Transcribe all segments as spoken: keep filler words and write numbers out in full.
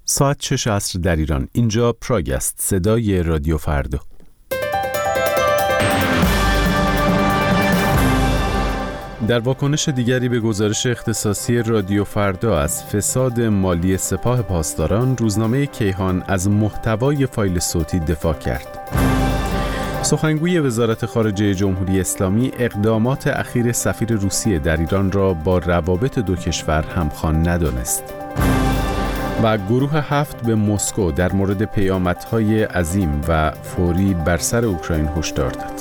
ساعت شش عصر در ایران. اینجا پراگ است، صدای رادیو فردا. در واکنش دیگری به گزارش اختصاصی رادیو فردا از فساد مالی سپاه پاسداران، روزنامه کیهان از محتوای فایل صوتی دفاع کرد. سخنگوی وزارت خارجه جمهوری اسلامی اقدامات اخیر سفیر روسیه در ایران را با روابط دو کشور همخوان ندانست. و گروه هفت به مسکو در مورد پیامدهای عظیم و فوری بر سر اوکراین هشدار داد.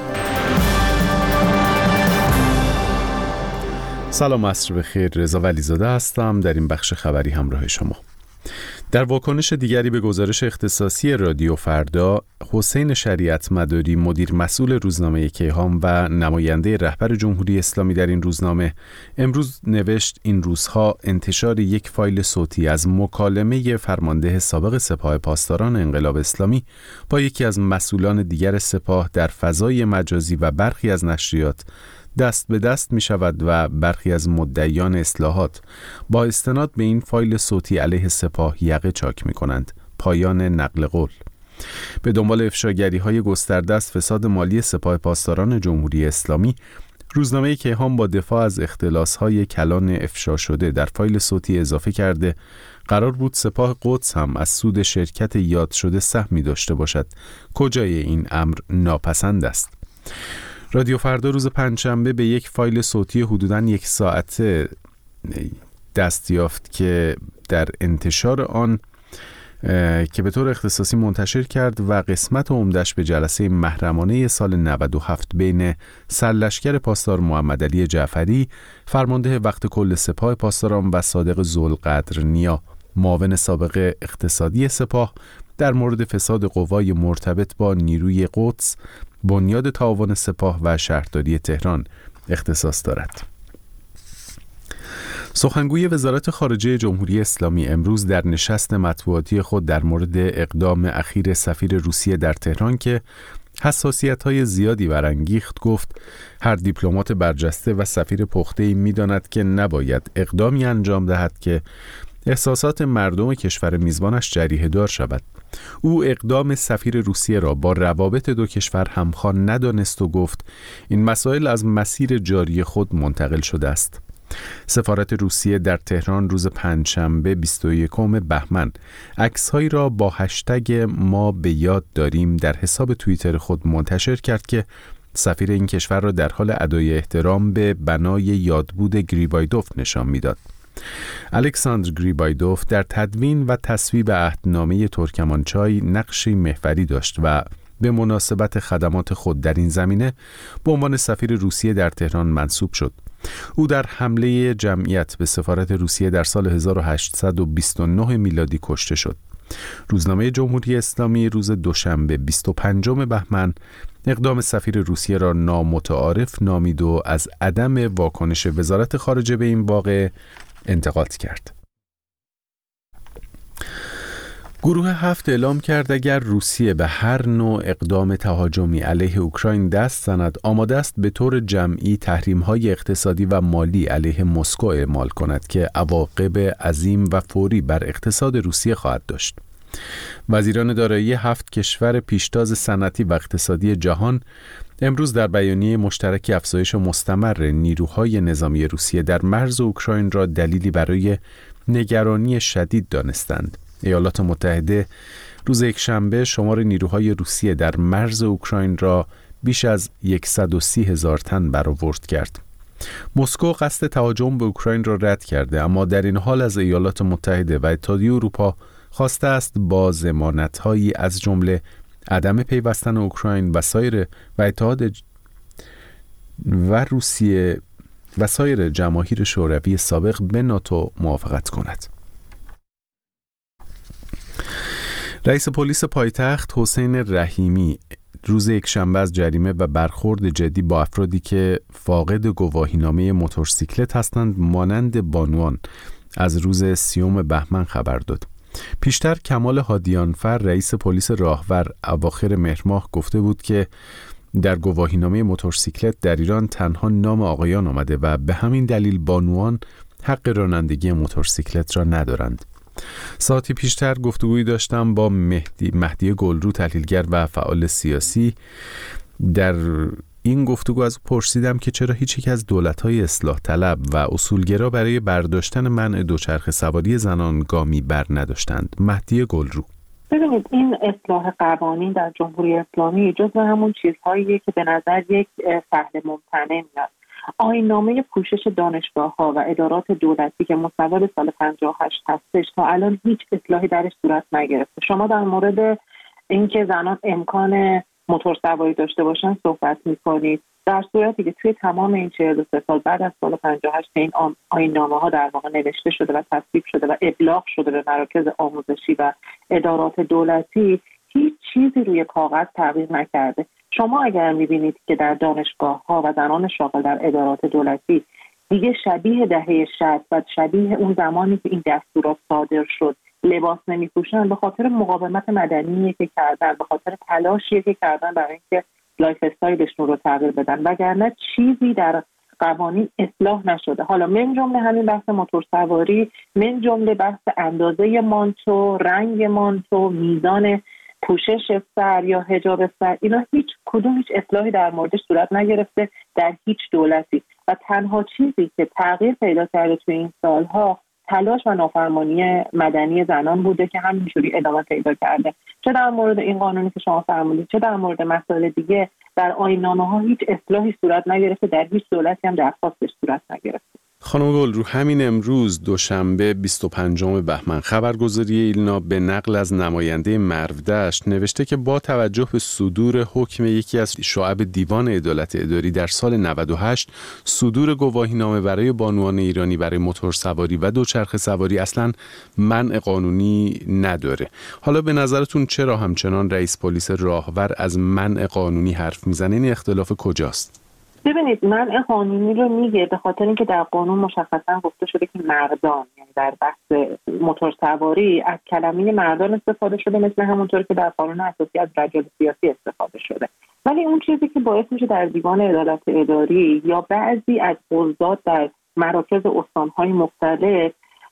سلام، عصر بخیر. رضا ولیزاده هستم. در این بخش خبری همراه شما. در واکنش دیگری به گزارش اختصاصی رادیو فردا، حسین شریعت مداری، مدیر مسئول روزنامه کیهان و نماینده رهبر جمهوری اسلامی در این روزنامه، امروز نوشت این روزها انتشار یک فایل صوتی از مکالمه فرمانده سابق سپاه پاسداران انقلاب اسلامی با یکی از مسئولان دیگر سپاه در فضای مجازی و برخی از نشریات دست به دست می شود و برخی از مدعیان اصلاحات با استناد به این فایل صوتی علیه سپاه یقه چاک می کنند. پایان نقل قول. به دنبال افشاگری های گسترده از فساد مالی سپاه پاسداران جمهوری اسلامی، روزنامه کیهان با دفاع از اختلاس های کلان افشا شده در فایل صوتی اضافه کرده قرار بود سپاه قدس هم از سود شرکت یاد شده سهمی داشته باشد. کجای این امر ناپسند است؟ رادیو فردا روز پنجشنبه به یک فایل صوتی حدوداً یک ساعته دست یافت که در انتشار آن که به طور اختصاصی منتشر کرد و قسمت عمده‌اش به جلسه محرمانه سال نود و هفت بین سرلشکر پاسدار محمد علی جعفری، فرمانده وقت کل سپاه پاسداران، و صادق ذوالقدر نیا، معاون سابق اقتصادی سپاه، در مورد فساد قوای مرتبط با نیروی قدس، بنیاد تعاون سپاه و شهرداری تهران اختصاص دارد. سخنگوی وزارت خارجه جمهوری اسلامی امروز در نشست مطبوعاتی خود در مورد اقدام اخیر سفیر روسیه در تهران که حساسیت‌های زیادی برانگیخت گفت هر دیپلمات برجسته و سفیر پخته‌ای می‌داند که نباید اقدامی انجام دهد که احساسات مردم کشور میزبانش جریحه دار شود. او اقدام سفیر روسیه را با روابط دو کشور همخوان ندانست و گفت این مسائل از مسیر جاری خود منتقل شده است. سفارت روسیه در تهران روز پنجشنبه بیست و یکم بهمن عکس‌هایی را با هشتگ ما به یاد داریم در حساب توییتر خود منتشر کرد که سفیر این کشور را در حال ادای احترام به بنای یادبود گریبایدوف نشان می‌داد. الکساندر گریبایدوف در تدوین و تصویب عهدنامه ترکمانچای نقشی محوری داشت و به مناسبت خدمات خود در این زمینه به عنوان سفیر روسیه در تهران منصوب شد. او در حمله جمعیت به سفارت روسیه در سال هزار و هشتصد و بیست و نه میلادی کشته شد. روزنامه جمهوری اسلامی روز دوشنبه بیست و پنجم بهمن اقدام سفیر روسیه را نامتعارف نامید و از عدم واکنش وزارت خارجه به این واقعه انتقاد کرد. گروه هفت اعلام کرد اگر روسیه به هر نوع اقدام تهاجمی علیه اوکراین دست زند، آماده است به طور جمعی تحریم‌های اقتصادی و مالی علیه مسکو اعمال کند که عواقب عظیم و فوری بر اقتصاد روسیه خواهد داشت. وزیران دارایی هفت کشور پیشتاز صنعتی و اقتصادی جهان امروز در بیانیه مشترکی افزایش مستمر نیروهای نظامی روسیه در مرز اوکراین را دلیلی برای نگرانی شدید دانستند. ایالات متحده روز یکشنبه شمار نیروهای روسیه در مرز اوکراین را بیش از صد و سی هزار تن برآورد کرد. مسکو قصد تهاجم به اوکراین را رد کرده، اما در این حال از ایالات متحده و اتحادیه اروپا خواسته است با ضمانت‌هایی از جمله عدم پیوستن اوکراین و سایر و اتحاد و روسیه و سایر جماهیر شوروی سابق به ناتو موافقت کند. رئیس پلیس پایتخت حسین رحیمی روز یکشنبه از جریمه و برخورد جدی با افرادی که فاقد گواهینامه موتورسیکلت هستند مانند بانوان از روز سیوم بهمن خبر داد. پیشتر کمال هادیانفر رئیس پلیس راهور اواخر مهر ماه گفته بود که در گواهینامه موتورسیکلت در ایران تنها نام آقایان آمده و به همین دلیل بانوان حق رانندگی موتورسیکلت را ندارند. ساعتی پیشتر گفتگویی داشتم با مهدی مهدی گلرو، تحلیلگر و فعال سیاسی. در این گفتگو از او پرسیدم که چرا هیچ یک از دولت‌های اصلاح طلب و اصولگرا برای برداشتن منع دوچرخه سواری زنان گامی بر نداشتند. مهدی گلرو: ببینید، این اصلاح قوانین در جمهوری اسلامی جزو همون چیزهاییه که به نظر یک سهل ممتنع میاد. آیین‌نامه پوشش دانشگاه‌ها و ادارات دولتی که مصوب سال پنجاه و هشت هستش تا الان هیچ اصلاحی درش صورت نگرفته. شما در مورد اینکه زنان امکان موتور سواری داشته باشن صحبت می‌کنید، در صورتی که توی تمام این چهل و سه سال بعد از سال پنجاه و هشت این آیین‌نامه‌ها در واقع نوشته شده و تصویب شده و ابلاغ شده به مراکز آموزشی و ادارات دولتی، هیچ چیزی روی کاغذ تغییر نکرده. شما اگر می‌بینید که در دانشگاه‌ها و زنان شاغل در ادارات دولتی دیگه شبیه دهه شصت و شبیه اون زمانی که این دستورات صادر شد لباس نمی‌پوشن، به خاطر مقاومت مدنی که کردن، به خاطر تلاشی که کردن برای اینکه لایف استایلشون رو تغییر بدن، وگرنه چیزی در قوانین اصلاح نشده. حالا من جمله همین بحث موتور سواری، من جمله بحث اندازه مانتو، رنگ مانتو، میزان پوشش سر یا حجاب سر، اینا هیچ کدوم هیچ اصلاحی در موردش صورت نگرفته در هیچ دولتی و تنها چیزی که تغییر پیدا کرده توی این سالها تلاش و نافرمانی مدنی زنان بوده که همینجوری ادامه پیدا کرده. چه در مورد این قانونی که شما فرمودید، چه در مورد مسائل دیگه، در آیین‌نامه‌ها هیچ اصلاحی صورت نگرفته، در هیچ دولتی هم درخواستش صورت نگرفته. خانم گلرو، همین امروز دوشنبه بیست و پنجم بهمن خبرگزاری ایلنا به نقل از نماینده مرودشت نوشته که با توجه به صدور حکم یکی از شعب دیوان عدالت اداری در سال نود و هشت، صدور گواهینامه برای بانوان ایرانی برای موتورسواری و دوچرخه سواری اصلاً منع قانونی نداره. حالا به نظرتون چرا همچنان رئیس پلیس راهور از منع قانونی حرف میزنه؟ این اختلاف کجاست؟ ببینید، منع قانونی رو میگه به خاطر اینکه در قانون مشخصا گفته شده که مردان، یعنی در بحث موتور سواری از کلمه مردان استفاده شده، مثل همونطور که در قانون اساسی از رجال سیاسی استفاده شده. ولی اون چیزی که باعث میشه در دیوان عدالت اداری یا بعضی از قضات در مراکز استانهای مختلف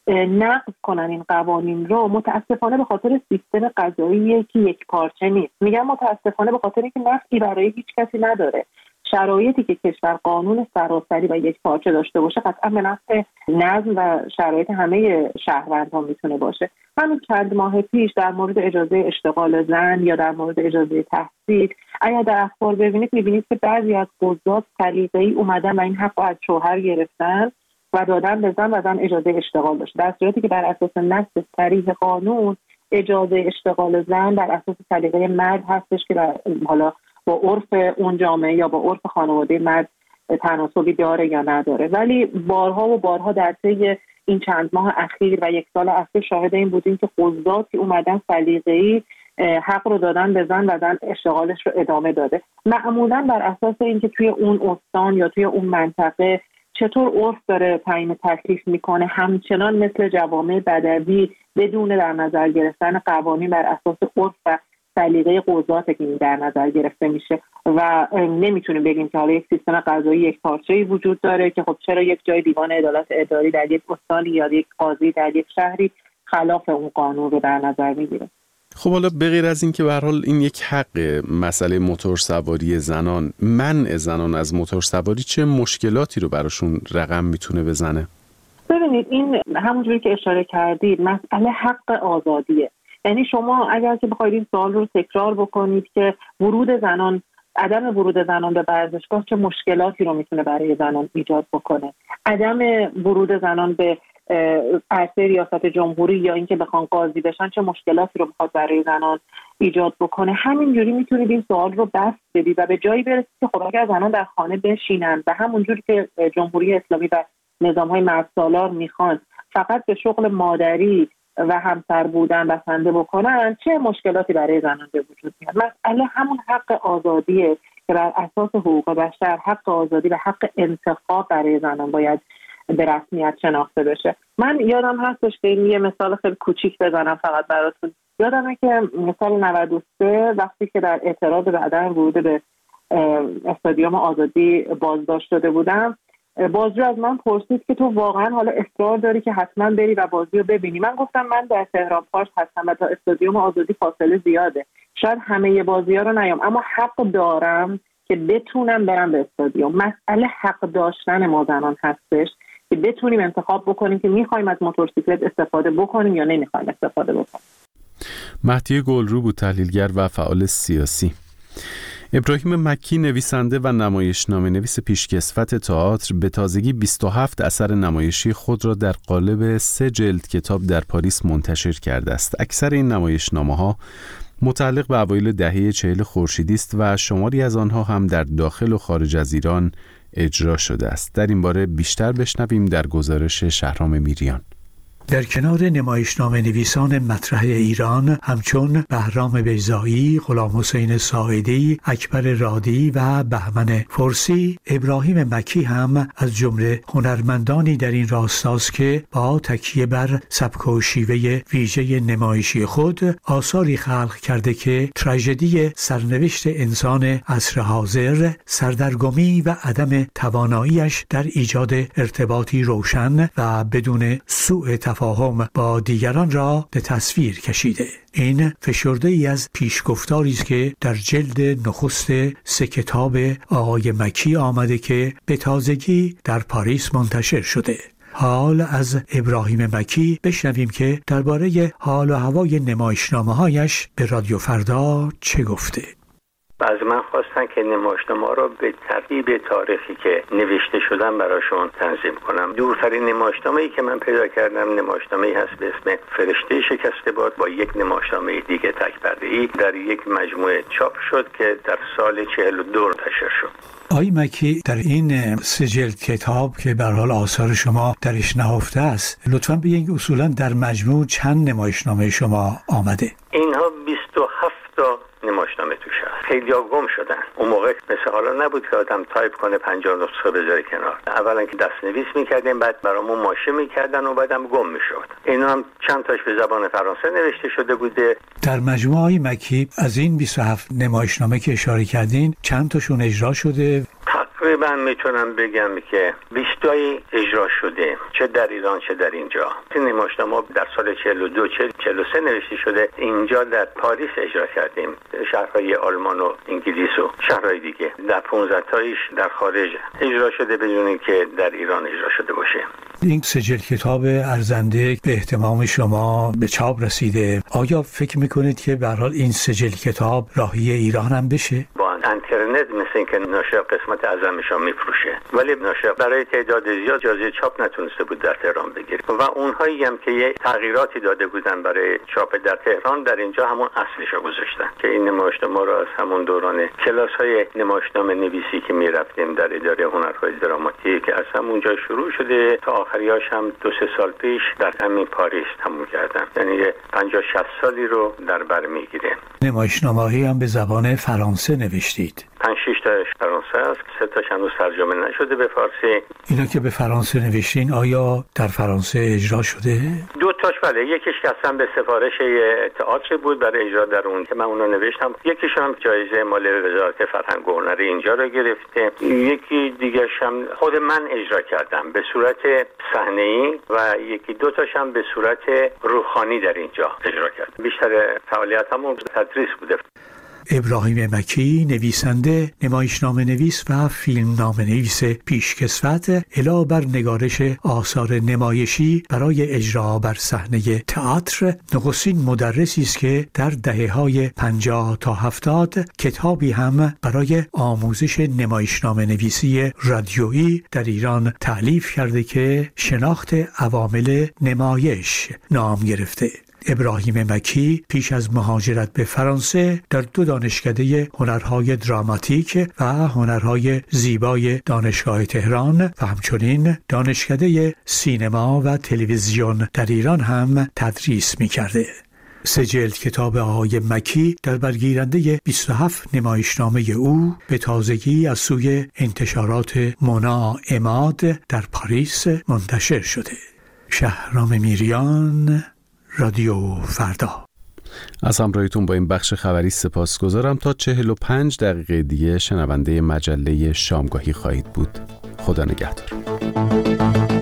نقض کنن این قوانین رو، متاسفانه به خاطر سیستم قضایی که یک پارچه نیست. میگم متاسفانه به خاطر اینکه نفعی برای هیچ کسی نداره. شرایطی که کشور قانون سراسری و یک پارچه داشته باشه قطعا به نفع نظم و شرایط همه شهروندان میتونه باشه. همین چند ماه پیش در مورد اجازه اشتغال زن یا در مورد اجازه تحصیل، اگر در اخبار ببینید میبینید که بعضی از قضات سلیقه‌ای اومدن و این حق رو از شوهر گرفتن و دادن به زن و زن اجازه اشتغال داشته، در صورتی که بر اساس نص صریح قانون اجازه اشتغال زن بر اساس سلیقه مرد هستش که حالا با عرف اون جامعه یا با عرف خانواده مرد تناسبی داره یا نداره. ولی بارها و بارها در طی این چند ماه اخیر و یک سال اخیر شاهد این بودیم که قضاتی اومدن سلیقه‌ای حق رو دادن به زن و زن اشتغالش رو ادامه داده، معمولا بر اساس اینکه توی اون استان یا توی اون منطقه چطور عرف داره تعیین تکلیف میکنه، همچنان مثل جوامع بدوی بدون در نظر گرفتن قوانین بر اساس عرف و سلیقه قضاته که این در نظر گرفته میشه و نمیتونیم بگیم که حالا یک سیستم قضایی یک پارچه‌ای وجود داره که خب چرا یک جای دیوان عدالت اداری در یک استانی یا یک قاضی در یک شهری خلاف اون قانون رو در نظر میگیره. خب حالا به غیر از این که به هر حال این یک حق، مسئله موتور سواری زنان، منع زنان از موتور سواری چه مشکلاتی رو براشون رقم میتونه بزنه؟ ببینید، این همونجوری که اشاره کردید مسئله حق آزادیه. یعنی شما اگر که بخواید این سوال رو تکرار بکنید که ورود زنان، عدم ورود زنان به ورزشگاه چه مشکلاتی رو میتونه برای زنان ایجاد بکنه، عدم ورود زنان به عرصه ریاست جمهوری یا اینکه بخوان قاضی بشن چه مشکلاتی رو میخواد برای زنان ایجاد بکنه، همینجوری میتونید این سوال رو بس بدید و به جایی برسید که خب اگر زنان در خانه بشینن و همونجوری که جمهوری اسلامی و نظام‌های مردسالار میخوان فقط به شغل مادری و همسر بودن بسنده بکنن، چه مشکلاتی برای زنان به وجود میاد. مسئله همون حق آزادیه که بر اساس حقوق بشر حق آزادی و حق انتخاب برای زنان باید به رسمیت شناخته بشه. من یادم هستش که یه مثال خیلی کوچیک بزنم فقط براتون. یادمه که سال نود و سه وقتی که در اعتراض به عدم ورود به استادیوم آزادی بازداشت شده بودم، بازجو از من پرسید که تو واقعا حالا اصرار داری که حتما بری و بازی رو ببینی؟ من گفتم من در تهران پارس هستم و تا استادیوم آزادی فاصله زیاده، شاید همه بازی‌ها رو نیام، اما حق دارم که بتونم برم به استادیوم. مسئله حق داشتن ما زنان هستش که بتونیم انتخاب بکنیم که میخوایم از موتورسیکلت استفاده بکنیم یا نمیخوایم استفاده بکنیم. مهدیه گلرو بود، تحلیلگر و فعال سیاسی. ابراهیم مکی نویسنده و نمایشنامه نویس پیشکسوت تئاتر به تازگی بیست و هفت اثر نمایشی خود را در قالب سه جلد کتاب در پاریس منتشر کرده است. اکثر این نمایشنامه‌ها متعلق به اوایل دهه چهل خورشیدی است و شماری از آنها هم در داخل و خارج از ایران اجرا شده است. در این باره بیشتر بشنویم در گزارش شهرام میریان. در کنار نمایشنامه نویسان مطرح ایران همچون بهرام بیضایی، غلام حسین ساعدی، اکبر رادی و بهمن فرسی، ابراهیم مکی هم از جمله هنرمندانی در این راستاست که با تکیه بر سبک و شیوه ویژه نمایشی خود آثاری خلق کرده که تراژدی سرنوشت انسان عصر حاضر، سردرگمی و عدم تواناییش در ایجاد ارتباطی روشن و بدون سوء تفاهم با دیگران را به تصویر کشیده. این فشرده ای از پیشگفتاری است که در جلد نخست سه کتاب آقای مکی آمده که به تازگی در پاریس منتشر شده. حال از ابراهیم مکی بشنویم که درباره حال و هوای نمایشنامه‌هایش به رادیو فردا چه گفته. از من خواستن که نمایشنامه‌ها را به ترتیب تاریخی که نوشته شدن براشون تنظیم کنم. دورترین نمایشنامه‌ای که من پیدا کردم نمایشنامه‌ای هست به اسم فرشته شکسته باد با یک نمایشنامه دیگه تک‌پرده‌ای در یک مجموعه چاپ شد که در سال چهل و دو منتشر شد. آقای مکی، در این سه جلد کتاب که به هر حال آثار شما درش نهفته است، لطفاً بگید اصولاً در مجموع چند نمایشنامه شما آمده؟ اینها بیست و هفت تا نمایشنامه توش هست. خیلی ها گم شدن. اون موقع مثل حالا نبود که آدم تایپ کنه پنجاه نسخه بذاره کنار. اولا که دست نویس میکردیم، بعد برامون ماشه میکردن و بعدم گم میشد. اینا هم چند تاش به زبان فرانسه نوشته شده بوده. در مجموعه های مکی از این بیست و هفت نمایشنامه که اشاره کردین چند تاشون اجرا شده؟ تقریبا میتونم بگم که بیست تایی اجرا شده، چه در ایران چه در اینجا. این نمایشنامه در سال چهل و دو چهل و سه نوشته شده. اینجا در پاریس اجرا کردیم، شهرهای آلمان و انگلیس و شهرهای دیگه. در پانزده تایش در خارج اجرا شده بدون اینکه در ایران اجرا شده باشه. این سه جلد کتاب ارزنده به اهتمام شما به چاپ رسیده. آیا فکر میکنید که به هر حال این سه جلد کتاب راهی ایران هم بشه؟ با اینترنت مثل اینکه ناشر قسمت اعظمش هم میفروشه، ولی ناشر برای تعداد زیاد اجازه چاپ نتونسته بود در تهران بگیره و اونهایی هم که یه تغییراتی داده بودن برای چاپ در تهران در اینجا همون اصلش رو گذاشتن که این نمایشنامه رو از همون دوران کلاس‌های نمایشنامه نویسی که میرفتیم در اداره هنرهای دراماتیک که از همونجا شروع شده تا آخریاش هم دو سه سال پیش در همین پاریس تموم کردم. یعنی پنجاه شصت سالی رو در بر میگیره. نمایشنامه‌ای هم به زبان فرانسه نوشتید. پنج شش تاش فرانسه است، سه تاش هنوز ترجمه نشده به فارسی. اینا که به فرانسه نوشتین آیا در فرانسه اجرا شده؟ دو تاش بله، یکیش که اصلا به سفارش تئاتر بود برای اجرا در اون که من اون رو نوشتم، یکیش هم جایزه مال وزارت فرهنگ و هنر اینجا رو گرفته، یکی دیگه هم خود من اجرا کردم به صورت صحنه‌ای و یکی دو تاش هم به صورت روحانی در اینجا اجرا کردم. بیشتر فعالیتامون تدریس بوده. ابراهیم مکی نویسنده، نمایشنامه نویس و فیلمنامه نویس پیشکسوت علاوه بر نگارش آثار نمایشی برای اجرا بر صحنه تئاتر، نخستین مدرسی است که در دهه‌های پنجاه تا هفتاد کتابی هم برای آموزش نمایشنامه نویسی رادیویی در ایران تألیف کرده که شناخت عوامل نمایش نام گرفته. ابراهیم مکی پیش از مهاجرت به فرانسه در دو دانشکده هنرهای دراماتیک و هنرهای زیبای دانشگاه تهران و همچنین دانشکده سینما و تلویزیون در ایران هم تدریس می‌کرده. سه جلد کتاب آقای مکی در برگیرنده بیست و هفت نمایشنامه او به تازگی از سوی انتشارات مونا عماد در پاریس منتشر شده. شهرام میریان، رادیو فردا. از همراهیتون با این بخش خبری سپاسگزارم. تا چهل و پنج دقیقه دیگه شنونده مجله شامگاهی خواهید بود. خدا نگهدار.